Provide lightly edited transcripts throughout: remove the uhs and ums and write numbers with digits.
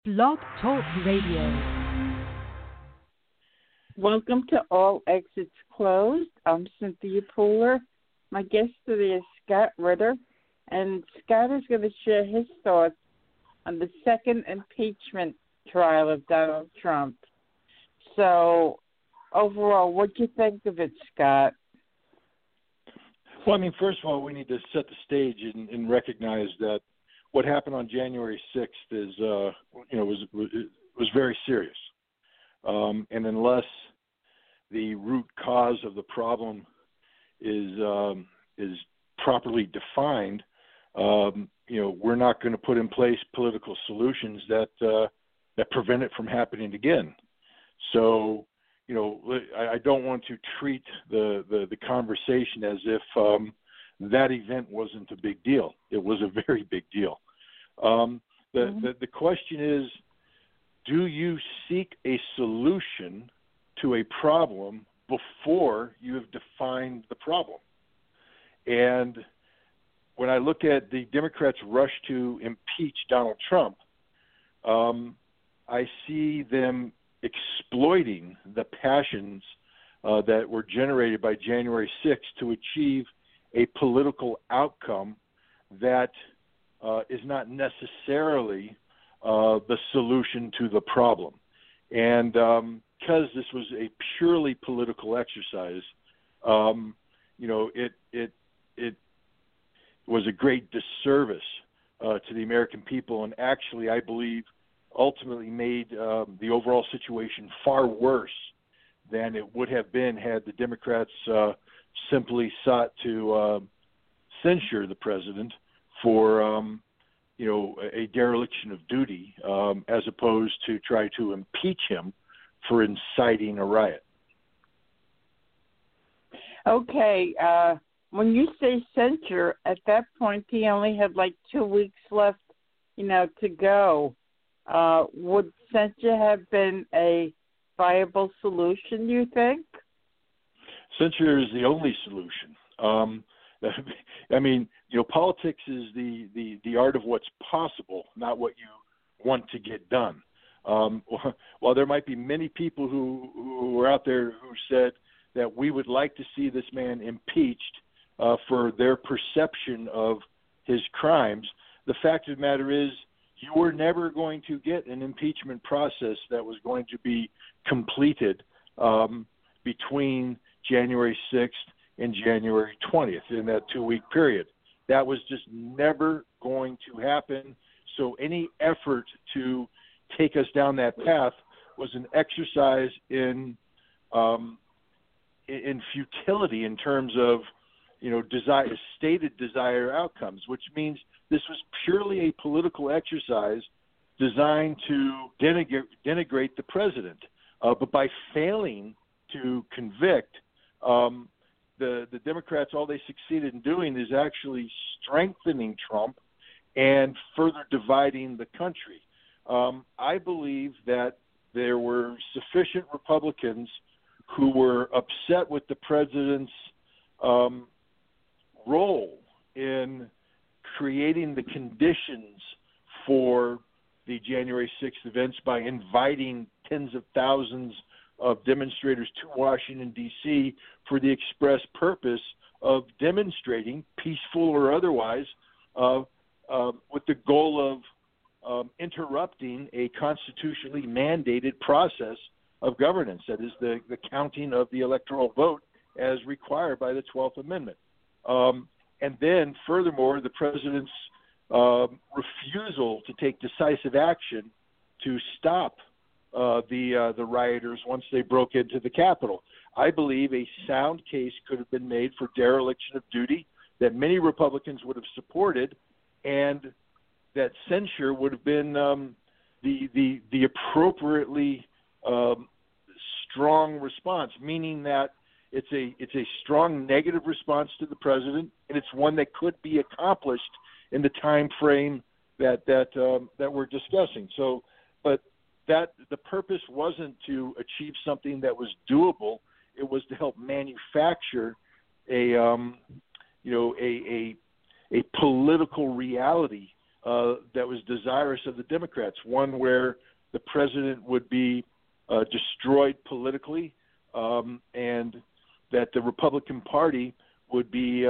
Blog Talk Radio. Welcome to All Exits Closed. I'm Cynthia Pooler. My guest today is Scott Ritter, and Scott is going to share his thoughts on the second impeachment trial of Donald Trump. So, overall, what do you think of it, Scott? Well, I mean, first of all, we need to set the stage and recognize that what happened on January 6th is, was very serious. And unless the root cause of the problem is properly defined, we're not going to put in place political solutions that prevent it from happening again. So, I don't want to treat the conversation as if that event wasn't a big deal. It was a very big deal. The question is, do you seek a solution to a problem before you have defined the problem? And when I look at the Democrats' rush to impeach Donald Trump, I see them exploiting the passions that were generated by January 6th to achieve a political outcome that is not necessarily the solution to the problem. And because this was a purely political exercise, it was a great disservice to the American people, and actually, I believe, ultimately made the overall situation far worse than it would have been had the Democrats simply sought to censure the president for a dereliction of duty, as opposed to try to impeach him for inciting a riot. Okay, when you say censure, at that point he only had like 2 weeks left, to go. Would censure have been a viable solution, you think? Censure is the only solution. I mean, politics is the art of what's possible, not what you want to get done. While there might be many people who are out there who said that we would like to see this man impeached for their perception of his crimes, the fact of the matter is you were never going to get an impeachment process that was going to be completed between January 6th and January 20th in that 2-week period. That was just never going to happen. So any effort to take us down that path was an exercise in futility in terms of stated desired outcomes, which means this was purely a political exercise designed to denigrate the president. But by failing to convict, the Democrats, all they succeeded in doing is actually strengthening Trump and further dividing the country. I believe that there were sufficient Republicans who were upset with the president's role in creating the conditions for the January 6th events by inviting tens of thousands of demonstrators to Washington, D.C. for the express purpose of demonstrating, peaceful or otherwise, with the goal of interrupting a constitutionally mandated process of governance, that is the counting of the electoral vote as required by the 12th Amendment. And then, furthermore, the president's refusal to take decisive action to stop the rioters once they broke into the Capitol. I believe a sound case could have been made for dereliction of duty that many Republicans would have supported, and that censure would have been the appropriately strong response, meaning that it's a strong negative response to the president, and it's one that could be accomplished in the time frame that we're discussing. So, but that the purpose wasn't to achieve something that was doable. It was to help manufacture a political reality that was desirous of the Democrats, one where the president would be destroyed politically, and that the Republican Party would be,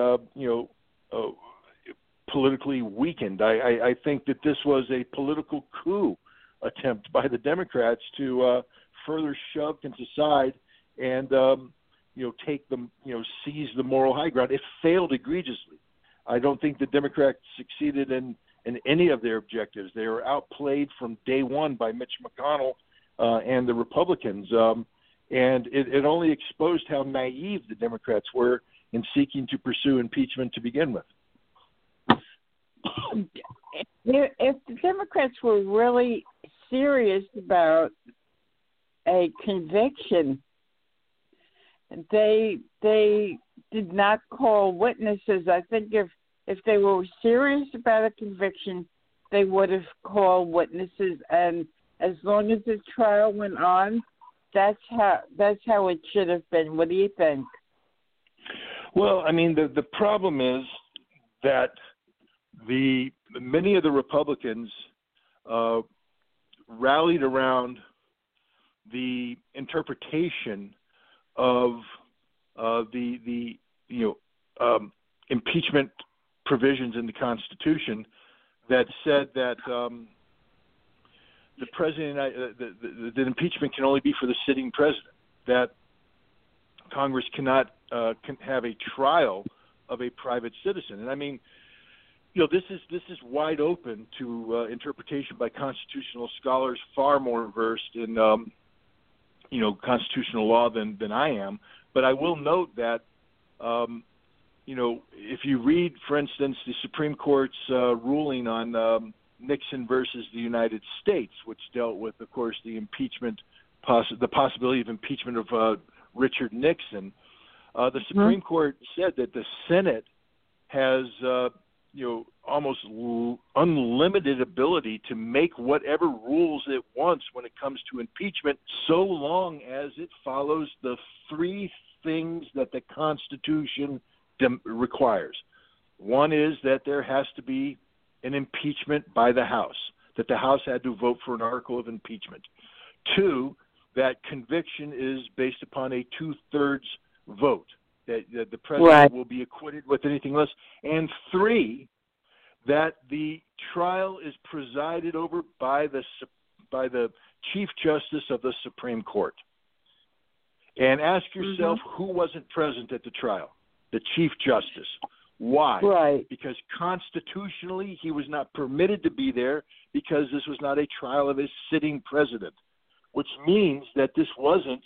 politically weakened. I think that this was a political coup attempt by the Democrats to further shove things aside and take them, seize the moral high ground. It failed egregiously. I don't think the Democrats succeeded in any of their objectives. They were outplayed from day one by Mitch McConnell and the Republicans, and it only exposed how naive the Democrats were in seeking to pursue impeachment to begin with. If the Democrats were really serious about a conviction, they did not call witnesses. I think if they were serious about a conviction, they would have called witnesses. And as long as the trial went on, that's how it should have been. What do you think? Well, I mean, the problem is that many of the Republicans rallied around the interpretation of the impeachment provisions in the Constitution that said that the president that impeachment can only be for the sitting president, that Congress cannot can have a trial of a private citizen. And I mean, this is wide open to interpretation by constitutional scholars far more versed in constitutional law than I am. But I will note that if you read, for instance, the Supreme Court's ruling on Nixon versus the United States, which dealt with, of course, the impeachment, the possibility of impeachment of Richard Nixon, the Supreme Court said that the Senate has almost unlimited ability to make whatever rules it wants when it comes to impeachment, so long as it follows the three things that the Constitution requires. One is that there has to be an impeachment by the House, that the House had to vote for an article of impeachment. Two, that conviction is based upon a 2/3 vote, that the president will be acquitted with anything less. And three, that the trial is presided over by the Chief Justice of the Supreme Court. And ask yourself, who wasn't present at the trial? The Chief Justice. Why? Right. Because constitutionally he was not permitted to be there, because this was not a trial of a sitting president, which means that this wasn't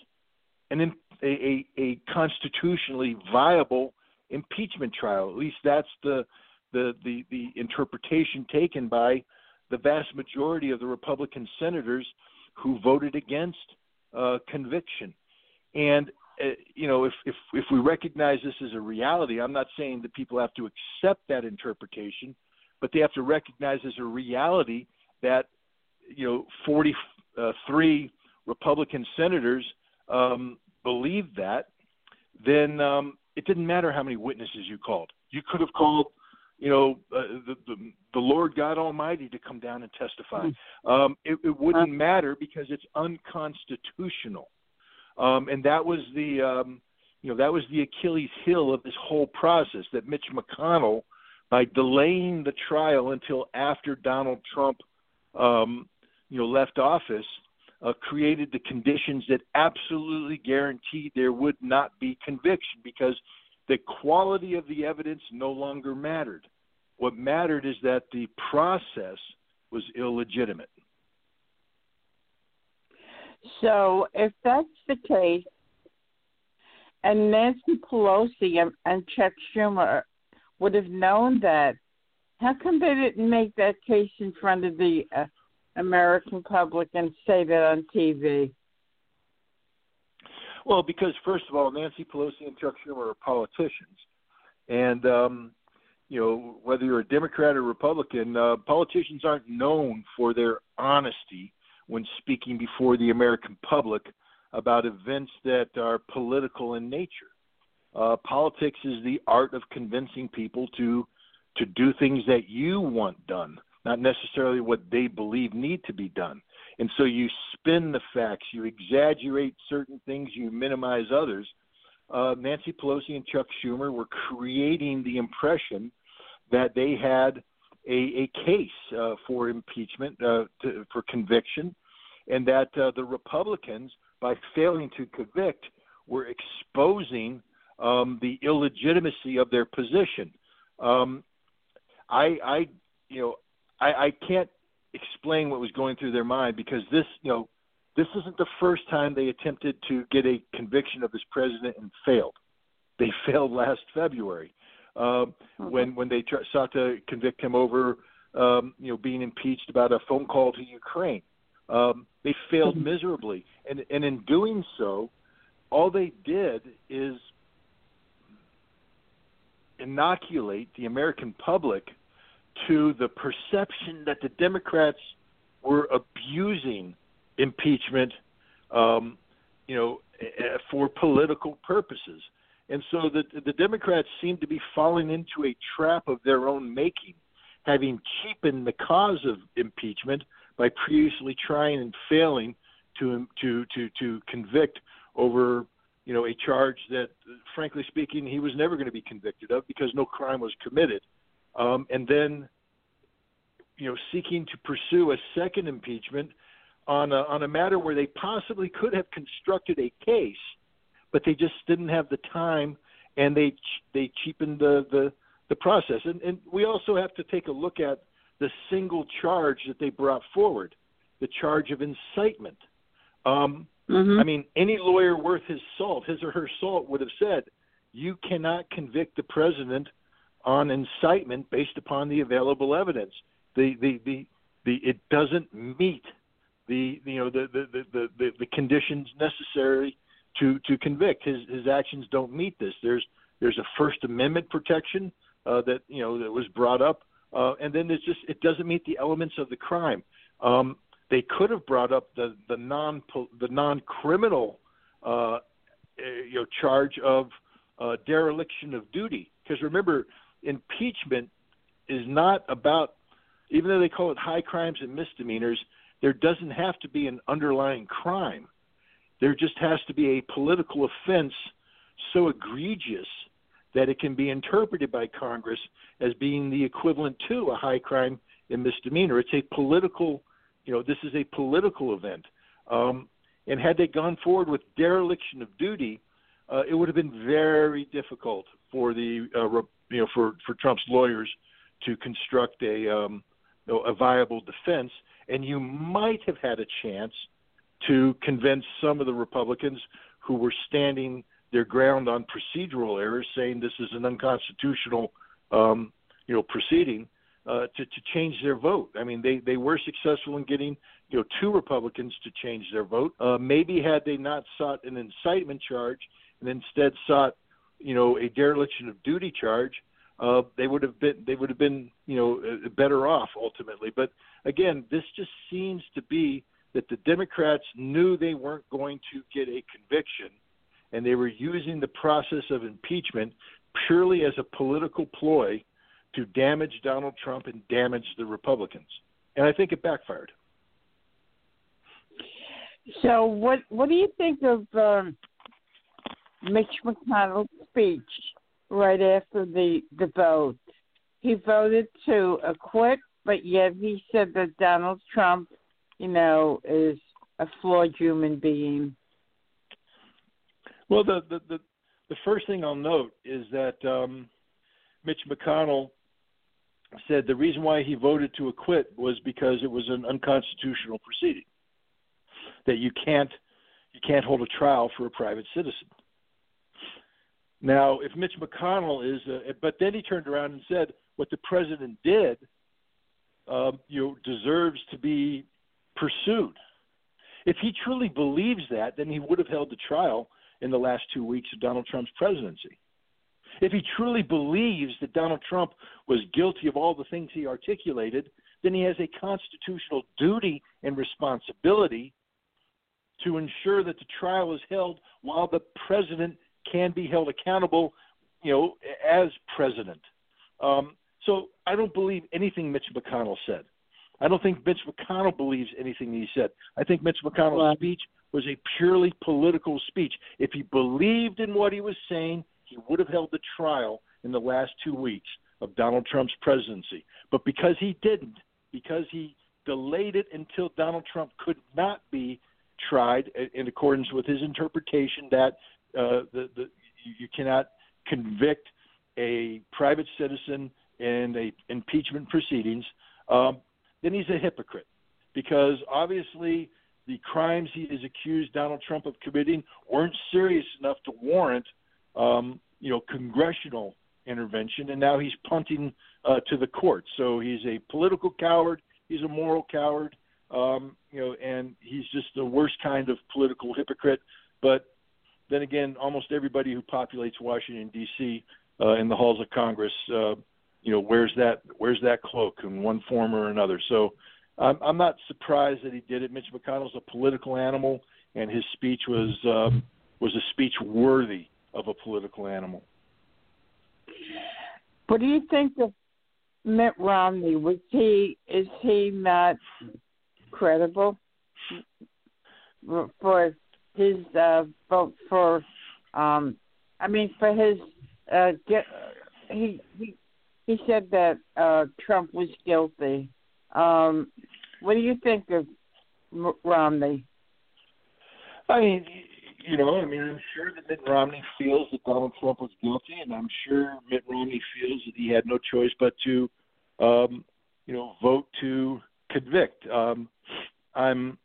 a constitutionally viable impeachment trial. At least that's the interpretation taken by the vast majority of the Republican senators who voted against conviction. And if we recognize this as a reality, I'm not saying that people have to accept that interpretation, but they have to recognize as a reality that 43 Republican senators believed that. Then it didn't matter how many witnesses you called. You could have called the Lord God Almighty to come down and testify. It wouldn't matter, because it's unconstitutional. And that was the Achilles heel of this whole process, that Mitch McConnell, by delaying the trial until after Donald Trump, left office, created the conditions that absolutely guaranteed there would not be conviction, because the quality of the evidence no longer mattered. What mattered is that the process was illegitimate. So if that's the case, and Nancy Pelosi and Chuck Schumer would have known that, how come they didn't make that case in front of the American public and say that on TV? Well, because first of all, Nancy Pelosi and Chuck Schumer are politicians, and whether you're a Democrat or Republican, politicians aren't known for their honesty when speaking before the American public about events that are political in nature. Politics is the art of convincing people to do things that you want done, not necessarily what they believe need to be done. And so you spin the facts, you exaggerate certain things, you minimize others. Nancy Pelosi and Chuck Schumer were creating the impression that they had a case for impeachment, for conviction, and that the Republicans, by failing to convict, were exposing the illegitimacy of their position. I can't explain what was going through their mind, because this isn't the first time they attempted to get a conviction of this president and failed. They failed last February when they sought to convict him over being impeached about a phone call to Ukraine. They failed miserably, and in doing so, all they did is inoculate the American public to the perception that the Democrats were abusing impeachment, for political purposes. And so the Democrats seem to be falling into a trap of their own making, having cheapened the cause of impeachment by previously trying and failing to convict over a charge that, frankly speaking, he was never going to be convicted of because no crime was committed. And then, seeking to pursue a second impeachment on a matter where they possibly could have constructed a case, but they just didn't have the time, and they cheapened the process. And we also have to take a look at the single charge that they brought forward, the charge of incitement. I mean, any lawyer worth his or her salt, would have said, you cannot convict the president on incitement based upon the available evidence. It doesn't meet the conditions necessary to convict. His actions don't meet this. There's a First Amendment protection that was brought up, and then it doesn't meet the elements of the crime. They could have brought up the non-criminal charge of dereliction of duty, because remember, impeachment is not about, even though they call it high crimes and misdemeanors, there doesn't have to be an underlying crime. There just has to be a political offense so egregious that it can be interpreted by Congress as being the equivalent to a high crime and misdemeanor. It's a political, this is a political event. And had they gone forward with dereliction of duty, it would have been very difficult for for Trump's lawyers to construct a viable defense, and you might have had a chance to convince some of the Republicans who were standing their ground on procedural errors, saying this is an unconstitutional, proceeding, to change their vote. I mean, they were successful in getting, two Republicans to change their vote. Maybe had they not sought an incitement charge and instead sought, a dereliction of duty charge, they would have been better off ultimately. But again, this just seems to be that the Democrats knew they weren't going to get a conviction, and they were using the process of impeachment purely as a political ploy to damage Donald Trump and damage the Republicans. And I think it backfired. So what do you think of Mitch McConnell's speech right after the vote? He voted to acquit, but yet he said that Donald Trump, is a flawed human being. Well, the first thing I'll note is that Mitch McConnell said the reason why he voted to acquit was because it was an unconstitutional proceeding, that you can't hold a trial for a private citizen. Now, if Mitch McConnell is, but then he turned around and said what the president did, deserves to be pursued. If he truly believes that, then he would have held the trial in the last 2 weeks of Donald Trump's presidency. If he truly believes that Donald Trump was guilty of all the things he articulated, then he has a constitutional duty and responsibility to ensure that the trial is held while the president can be held accountable, as president. So I don't believe anything Mitch McConnell said. I don't think Mitch McConnell believes anything he said. I think Mitch McConnell's speech was a purely political speech. If he believed in what he was saying, he would have held the trial in the last 2 weeks of Donald Trump's presidency. But because he didn't, because he delayed it until Donald Trump could not be tried in accordance with his interpretation that you cannot convict a private citizen in a impeachment proceedings, then he's a hypocrite. Because obviously the crimes he is accused Donald Trump of committing weren't serious enough to warrant, congressional intervention, and now he's punting to the court. So he's a political coward. He's a moral coward. And he's just the worst kind of political hypocrite. But then again, almost everybody who populates Washington, D.C. In the halls of Congress, wears that cloak in one form or another. So I'm not surprised that he did it. Mitch McConnell's a political animal, and his speech was a speech worthy of a political animal. What do you think of Mitt Romney? Is he not credible for his vote for? He said that Trump was guilty. What do you think of Romney? I'm sure that Mitt Romney feels that Donald Trump was guilty, and I'm sure Mitt Romney feels that he had no choice but to, vote to convict. I'm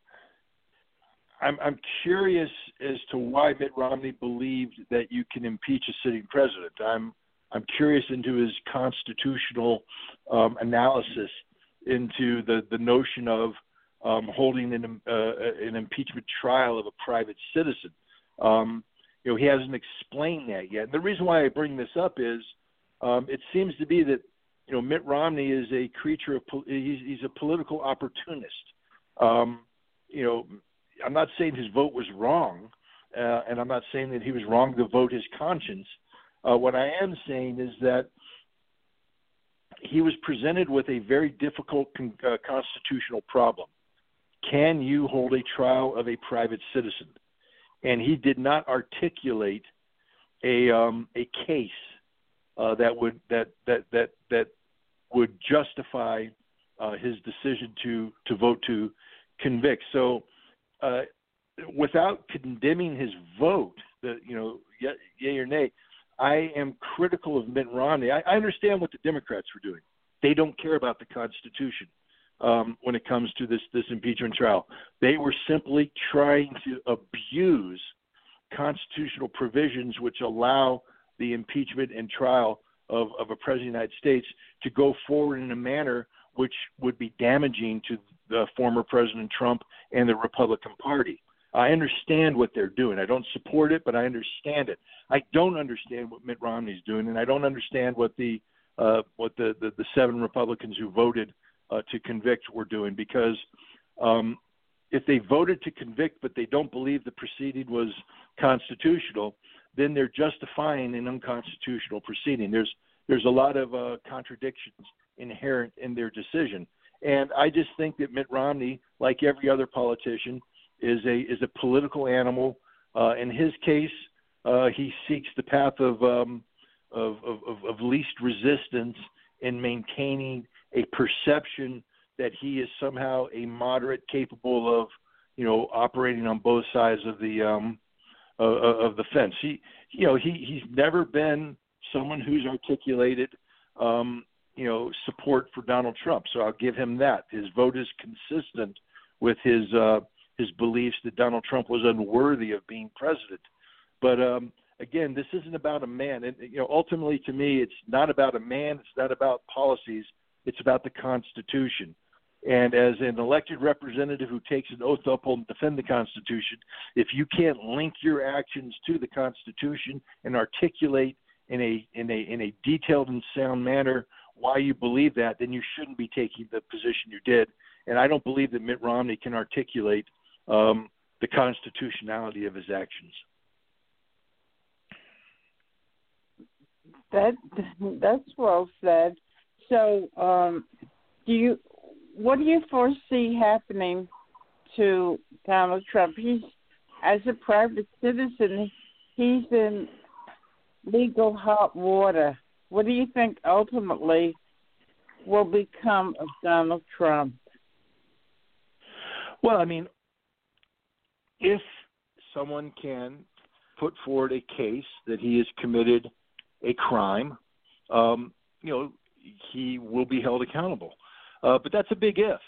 curious as to why Mitt Romney believed that you can impeach a sitting president. I'm curious into his constitutional analysis into the notion of holding an impeachment trial of a private citizen. He hasn't explained that yet. And the reason why I bring this up is it seems to be that Mitt Romney is a creature of he's a political opportunist. I'm not saying his vote was wrong, and I'm not saying that he was wrong to vote his conscience. What I am saying is that he was presented with a very difficult constitutional problem. Can you hold a trial of a private citizen? And he did not articulate a case that would justify his decision to vote to convict. So, without condemning his vote, yay or nay, I am critical of Mitt Romney. I understand what the Democrats were doing. They don't care about the Constitution when it comes to this impeachment trial. They were simply trying to abuse constitutional provisions which allow the impeachment and trial of a president of the United States to go forward in a manner which would be damaging to the former President Trump and the Republican Party. I understand what they're doing. I don't support it, but I understand it. I don't understand what Mitt Romney's doing, and I don't understand what the 7 Republicans who voted to convict were doing, because if they voted to convict but they don't believe the proceeding was constitutional, then they're justifying an unconstitutional proceeding. There's a lot of contradictions inherent in their decision, and I just think that Mitt Romney, like every other politician, is a political animal. In his case, he seeks the path of least resistance in maintaining a perception that he is somehow a moderate capable of, operating on both sides of the fence. He's never been someone who's articulated, support for Donald Trump. So I'll give him that. His vote is consistent with his beliefs that Donald Trump was unworthy of being president. But again, this isn't about a man. And ultimately, to me, it's not about a man. It's not about policies. It's about the Constitution. And as an elected representative who takes an oath to uphold and defend the Constitution, if you can't link your actions to the Constitution and articulate in a detailed and sound manner why you believe that, then you shouldn't be taking the position you did. And I don't believe that Mitt Romney can articulate the constitutionality of his actions. That's well said. So, what do you foresee happening to Donald Trump? He's, as a private citizen, he's in legal hot water. What do you think ultimately will become of Donald Trump? Well, I mean, if someone can put forward a case that he has committed a crime, he will be held accountable. But that's a big if.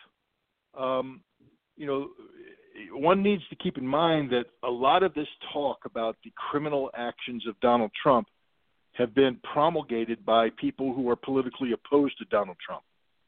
One needs to keep in mind that a lot of this talk about the criminal actions of Donald Trump have been promulgated by people who are politically opposed to Donald Trump.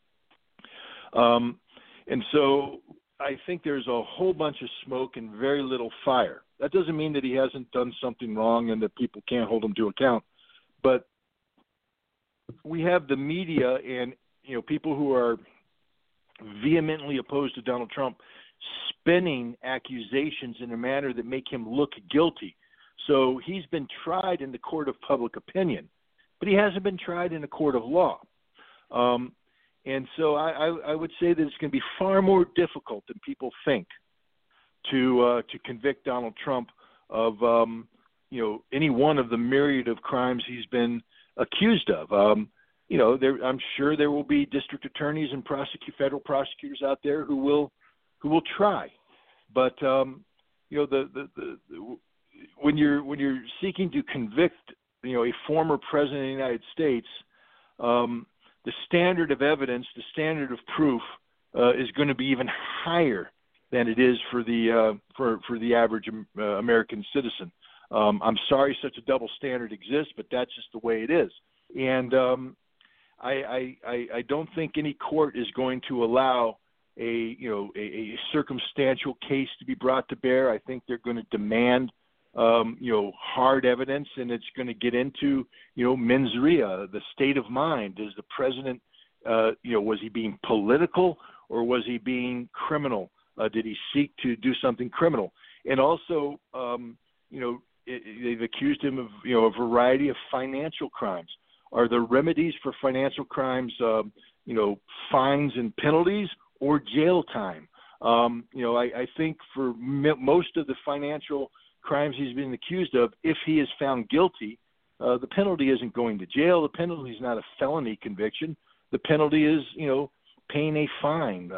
And so I think there's a whole bunch of smoke and very little fire. That doesn't mean that he hasn't done something wrong and that people can't hold him to account. But we have the media and, people who are vehemently opposed to Donald Trump spinning accusations in a manner that make him look guilty. So he's been tried in the court of public opinion, but he hasn't been tried in a court of law. And so I would say that it's going to be far more difficult than people think to convict Donald Trump of any one of the myriad of crimes he's been accused of. I'm sure there will be district attorneys and federal prosecutors out there who will try, but when you're seeking to convict a former president of the United States, the standard of evidence, the standard of proof, is going to be even higher than it is for the average American citizen. I'm sorry such a double standard exists, but that's just the way it is. And I don't think any court is going to allow a circumstantial case to be brought to bear. I think they're going to demand hard evidence, and it's going to get into mens rea, the state of mind. Is the president was he being political or was he being criminal? Did he seek to do something criminal? And also, they've accused him of a variety of financial crimes. Are the remedies for financial crimes fines and penalties or jail time? I think for most of the financial crimes he's been accused of, if he is found guilty, the penalty isn't going to jail. The penalty is not a felony conviction. The penalty is, paying a fine.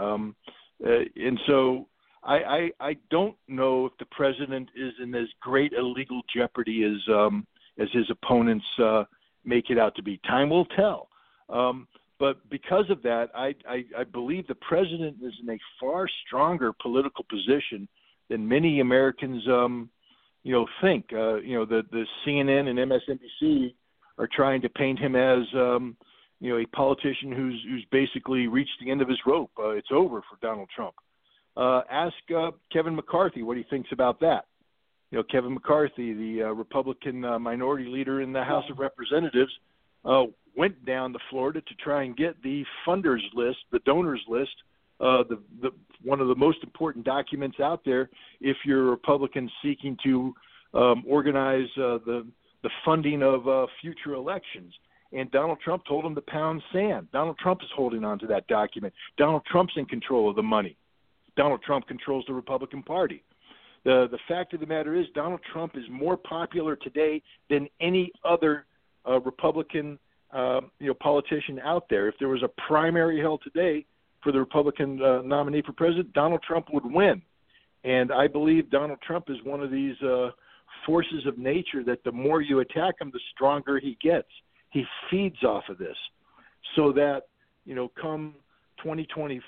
And so I don't know if the president is in as great a legal jeopardy as his opponents make it out to be. Time will tell. But because of that, I believe the president is in a far stronger political position than many Americans think. The CNN and MSNBC are trying to paint him as a politician who's basically reached the end of his rope. It's over for Donald Trump. Ask Kevin McCarthy what he thinks about that. Kevin McCarthy, the Republican minority leader in the House of Representatives, went down to Florida to try and get the funders list, the donors list, the one of the most important documents out there if you're a Republican seeking to organize the funding of future elections. And Donald Trump told him to pound sand. Donald Trump is holding on to that document. Donald Trump's in control of the money. Donald Trump controls the Republican Party. The fact of the matter is Donald Trump is more popular today than any other Republican politician out there. If there was a primary held today for the Republican nominee for president, Donald Trump would win. And I believe Donald Trump is one of these forces of nature that the more you attack him, the stronger he gets. He feeds off of this so that, come 2023,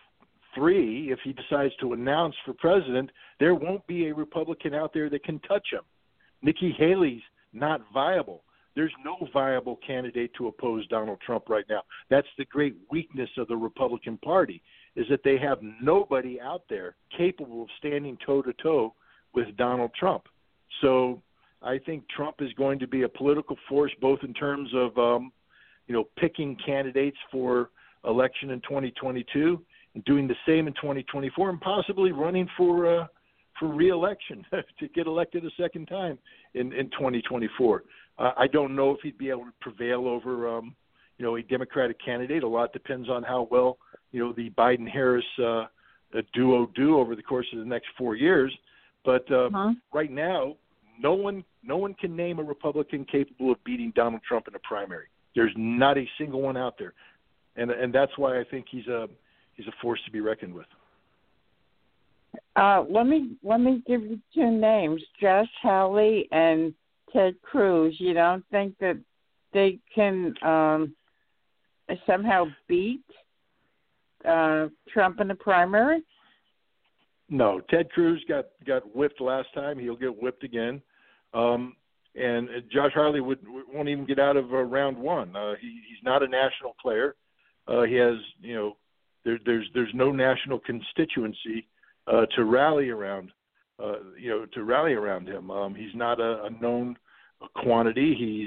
if he decides to announce for president, there won't be a Republican out there that can touch him. Nikki Haley's not viable. There's no viable candidate to oppose Donald Trump right now. That's the great weakness of the Republican Party, is that they have nobody out there capable of standing toe-to-toe with Donald Trump. So I think Trump is going to be a political force both in terms of, picking candidates for election in 2022 and doing the same in 2024 and possibly running for re-election to get elected a second time in 2024. I don't know if he'd be able to prevail over, a Democratic candidate. A lot depends on how well the Biden-Harris duo do over the course of the next 4 years. But right now, no one can name a Republican capable of beating Donald Trump in a primary. There's not a single one out there, and that's why I think he's a force to be reckoned with. Let me give you two names: Josh Hawley and Ted Cruz. You don't think that they can somehow beat Trump in the primary? No, Ted Cruz got whipped last time. He'll get whipped again. And Josh Hawley won't even get out of round one. He's not a national player. He has, there's no national constituency to rally around. To rally around him. He's not a known quantity.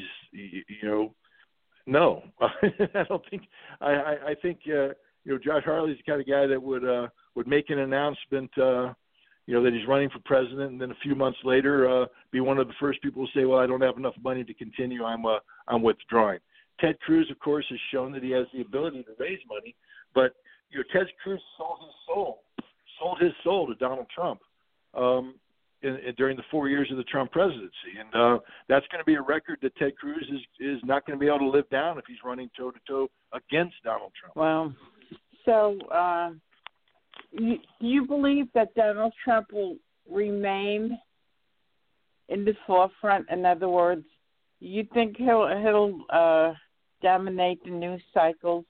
No. I don't think. I think Josh Hawley's the kind of guy that would make an announcement. That he's running for president, and then a few months later, be one of the first people to say, "Well, I don't have enough money to continue. I'm withdrawing." Ted Cruz, of course, has shown that he has the ability to raise money, but Ted Cruz sold his soul to Donald Trump during the 4 years of the Trump presidency, and that's going to be a record that Ted Cruz is not going to be able to live down if he's running toe to toe against Donald Trump. Well, so. Do you believe that Donald Trump will remain in the forefront? In other words, you think he'll dominate the news cycles?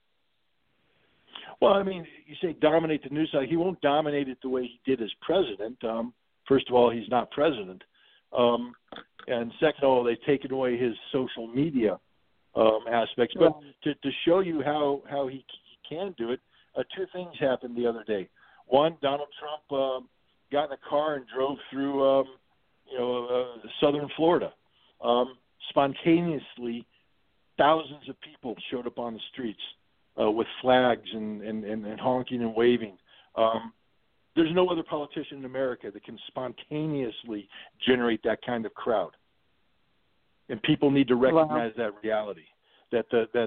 Well, I mean, you say dominate the news cycle. He won't dominate it the way he did as president. First of all, he's not president. And second of all, they've taken away his social media aspects. But to show you how he can do it, two things happened the other day. One, Donald Trump got in a car and drove through, southern Florida. Spontaneously, thousands of people showed up on the streets with flags and honking and waving. There's no other politician in America that can spontaneously generate that kind of crowd. And people need to recognize that reality, that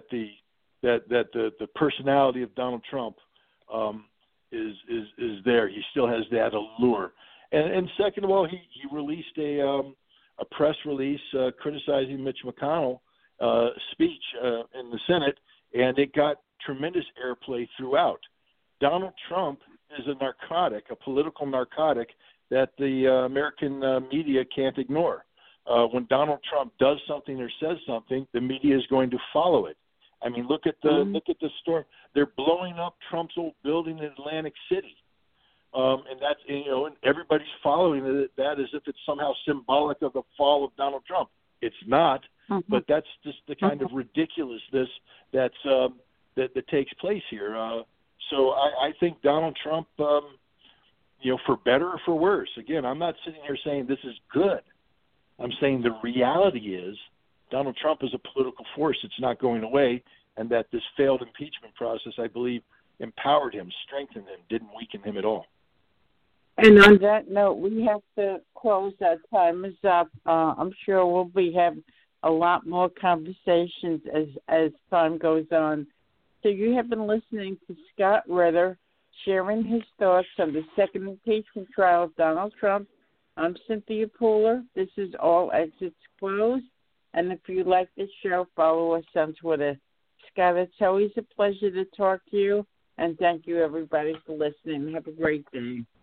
the personality of Donald Trump is there. He still has that allure. And second of all, he released a press release criticizing Mitch McConnell's speech in the Senate, and it got tremendous airplay throughout. Donald Trump is a narcotic, a political narcotic that the American media can't ignore. When Donald Trump does something or says something, the media is going to follow it. I mean, look at the storm. They're blowing up Trump's old building in Atlantic City, and that's and everybody's following that as if it's somehow symbolic of the fall of Donald Trump. It's not, but that's just the kind of ridiculousness that takes place here. So I think Donald Trump, for better or for worse. Again, I'm not sitting here saying this is good. I'm saying the reality is Donald Trump is a political force that's not going away, and that this failed impeachment process, I believe, empowered him, strengthened him, didn't weaken him at all. And on that note, we have to close. Our time is up. I'm sure we'll have a lot more conversations as time goes on. So you have been listening to Scott Ritter sharing his thoughts on the second impeachment trial of Donald Trump. I'm Cynthia Pooler. This is All Exits Closed. And if you like this show, follow us on Twitter. Scott, it's always a pleasure to talk to you. And thank you, everybody, for listening. Have a great day.